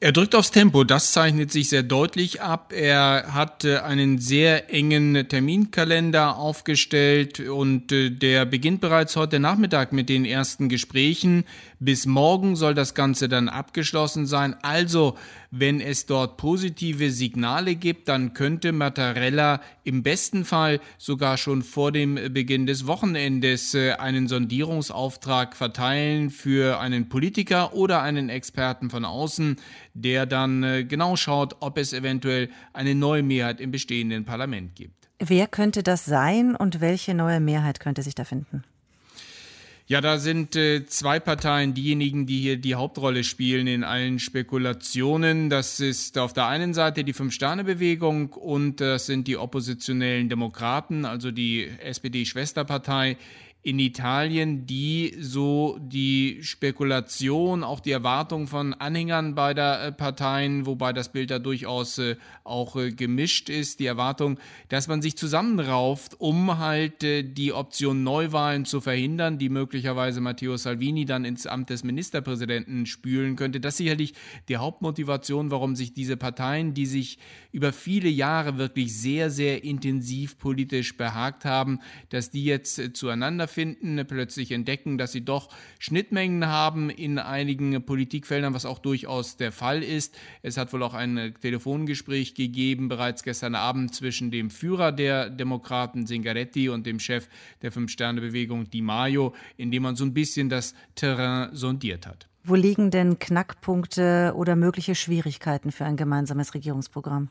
Er drückt aufs Tempo, das zeichnet sich sehr deutlich ab. Er hat einen sehr engen Terminkalender aufgestellt und der beginnt bereits heute Nachmittag mit den ersten Gesprächen. Bis morgen soll das Ganze dann abgeschlossen sein. Also, wenn es dort positive Signale gibt, dann könnte Mattarella im besten Fall sogar schon vor dem Beginn des Wochenendes einen Sondierungsauftrag verteilen für einen Politiker oder einen Experten von außen, der dann genau schaut, ob es eventuell eine neue Mehrheit im bestehenden Parlament gibt. Wer könnte das sein und welche neue Mehrheit könnte sich da finden? Ja, da sind zwei Parteien diejenigen, die hier die Hauptrolle spielen in allen Spekulationen. Das ist auf der einen Seite die Fünf-Sterne-Bewegung und das sind die oppositionellen Demokraten, also die SPD-Schwesterpartei in Italien, die so die Spekulation, auch die Erwartung von Anhängern beider Parteien, wobei das Bild da durchaus auch gemischt ist, die Erwartung, dass man sich zusammenrauft, um halt die Option Neuwahlen zu verhindern, die möglicherweise Matteo Salvini dann ins Amt des Ministerpräsidenten spülen könnte. Das ist sicherlich die Hauptmotivation, warum sich diese Parteien, die sich über viele Jahre wirklich sehr, sehr intensiv politisch behagt haben, dass die jetzt zueinander finden, plötzlich entdecken, dass sie doch Schnittmengen haben in einigen Politikfeldern, was auch durchaus der Fall ist. Es hat wohl auch ein Telefongespräch gegeben, bereits gestern Abend zwischen dem Führer der Demokraten Zingaretti und dem Chef der Fünf-Sterne-Bewegung Di Maio, in dem man so ein bisschen das Terrain sondiert hat. Wo liegen denn Knackpunkte oder mögliche Schwierigkeiten für ein gemeinsames Regierungsprogramm?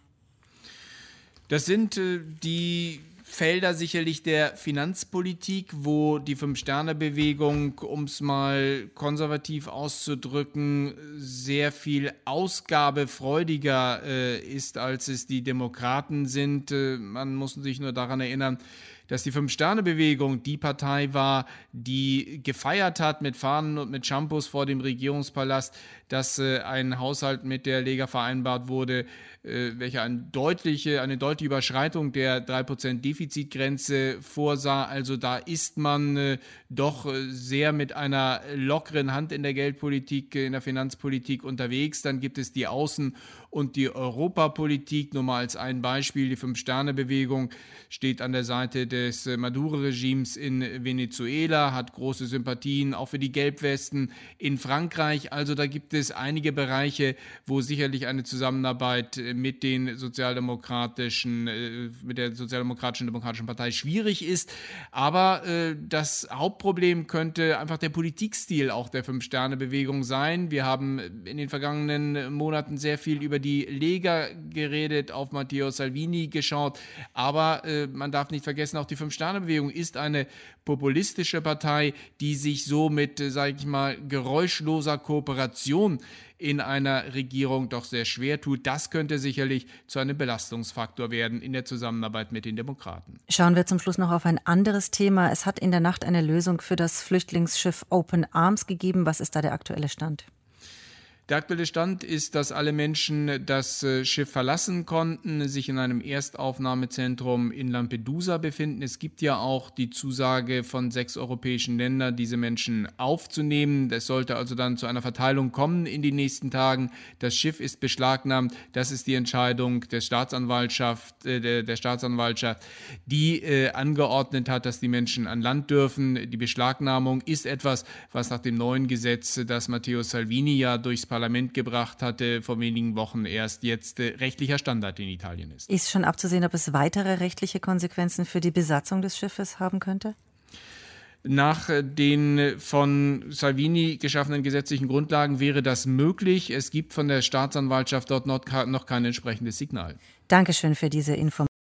Das sind die Felder sicherlich der Finanzpolitik, wo die Fünf-Sterne-Bewegung, um es mal konservativ auszudrücken, sehr viel ausgabefreudiger ist, als es die Demokraten sind. Man muss sich nur daran erinnern, dass die Fünf-Sterne-Bewegung die Partei war, die gefeiert hat mit Fahnen und mit Shampoos vor dem Regierungspalast, dass ein Haushalt mit der Lega vereinbart wurde, welcher eine deutliche Überschreitung der 3% Defizitgrenze vorsah. Also da ist man doch sehr mit einer lockeren Hand in der Geldpolitik, in der Finanzpolitik unterwegs. Dann gibt es die Außen- und die Europapolitik. Nur mal als ein Beispiel, die Fünf-Sterne-Bewegung steht an der Seite des Maduro-Regimes in Venezuela, hat große Sympathien auch für die Gelbwesten in Frankreich. Also da gibt es einige Bereiche, wo sicherlich eine Zusammenarbeit mit der Sozialdemokratischen Demokratischen Partei schwierig ist. Aber das Hauptproblem könnte einfach der Politikstil auch der Fünf-Sterne-Bewegung sein. Wir haben in den vergangenen Monaten sehr viel über die Lega geredet, auf Matteo Salvini geschaut. Aber man darf nicht vergessen, auch die Fünf-Sterne-Bewegung ist eine populistische Partei, die sich so mit, sage ich mal, geräuschloser Kooperation in einer Regierung doch sehr schwer tut. Das könnte sicherlich zu einem Belastungsfaktor werden in der Zusammenarbeit mit den Demokraten. Schauen wir zum Schluss noch auf ein anderes Thema. Es hat in der Nacht eine Lösung für das Flüchtlingsschiff Open Arms gegeben. Was ist da der aktuelle Stand? Der aktuelle Stand ist, dass alle Menschen das Schiff verlassen konnten, sich in einem Erstaufnahmezentrum in Lampedusa befinden. Es gibt ja auch die Zusage von 6 europäischen Ländern, diese Menschen aufzunehmen. Es sollte also dann zu einer Verteilung kommen in den nächsten Tagen. Das Schiff ist beschlagnahmt. Das ist die Entscheidung der Staatsanwaltschaft, die angeordnet hat, dass die Menschen an Land dürfen. Die Beschlagnahmung ist etwas, was nach dem neuen Gesetz, das Matteo Salvini ja durchs Parlament gebracht hatte, vor wenigen Wochen erst jetzt rechtlicher Standard in Italien ist. Ist schon abzusehen, ob es weitere rechtliche Konsequenzen für die Besatzung des Schiffes haben könnte? Nach den von Salvini geschaffenen gesetzlichen Grundlagen wäre das möglich. Es gibt von der Staatsanwaltschaft dort noch kein entsprechendes Signal. Dankeschön für diese Information.